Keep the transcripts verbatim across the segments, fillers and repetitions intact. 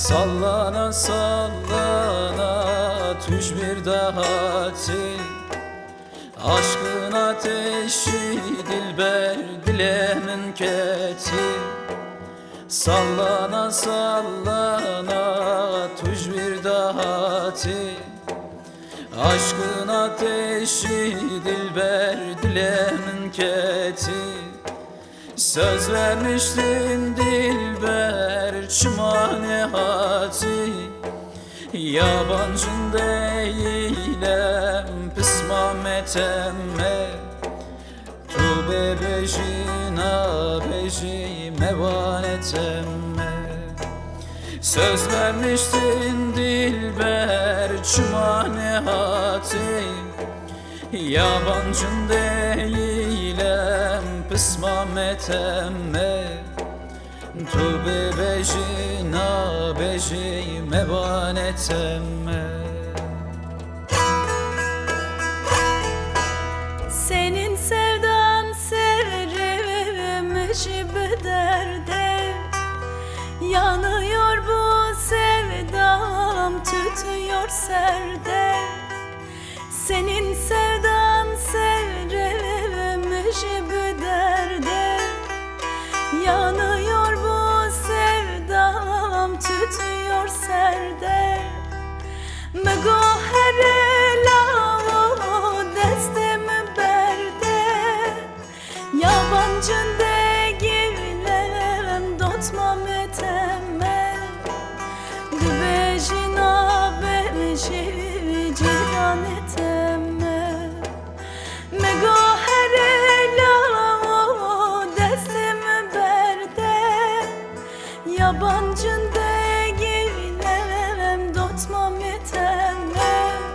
Sallana sallana tüj bir dahati, aşkın ateşi dilber dilemin keti. Sallana sallana tüj bir dahati, aşkın ateşi dilber dilemin keti. Söz vermiştin dilber çimanehati, yabancın değilem pısmamet emme. Tu bebejina beji mevanet emme. Söz vermiştin dilber çimanehati, yabancın değilem pısmamet emme. Tu bebejina beji mevanet emme. Senin sevdan serilmiş bir derde, yanıyor bu sevdam tütüyor serde. Senin sevdan serilmiş bir derde, yanıyor bu sevdam tütüyor serde. Mego herela destemi berde, yabancın değilim dotmam eteme. Dibejina beji ciran eteme. Mego herela destemi berde, yabancın değilim dotmam eteme.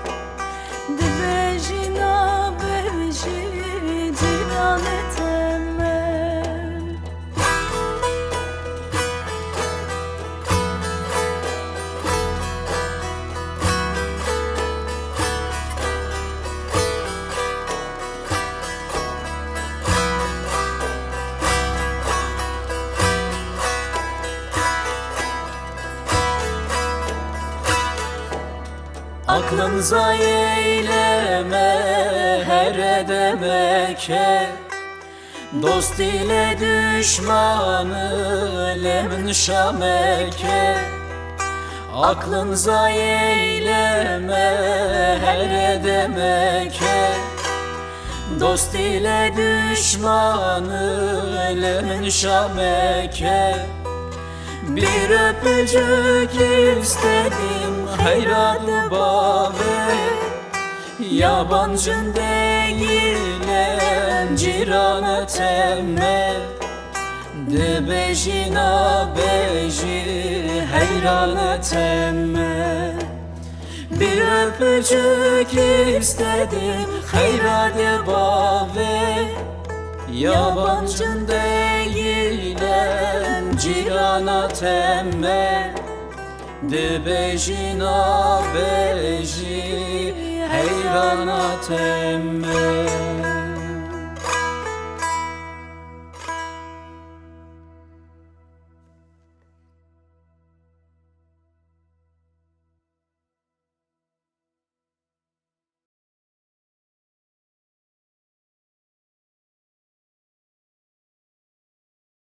Dibejina beji ciran eteme. Aklınıza eyleme her edemeke, dost ile düşmanı lemin şameke. Aklınıza eyleme her edemeke, dost ile düşmanı lemin şameke. Bir öpücük istedim hayradı bave, yabancın değilim ciran eteme. De bejina beji hayran eteme. Bir öpücük istedim hayradı bave, yabancın değilim ciran eteme. De bejina beji hayran eteme.